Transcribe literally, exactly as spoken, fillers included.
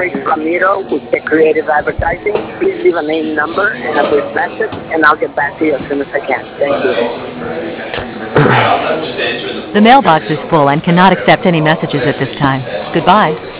Eric Ramiro with the Creative Advertising. Please leave a name, number, and a brief message, and I'll get back to you as soon as I can. Thank you. The mailbox is full and cannot accept any messages at this time. Goodbye.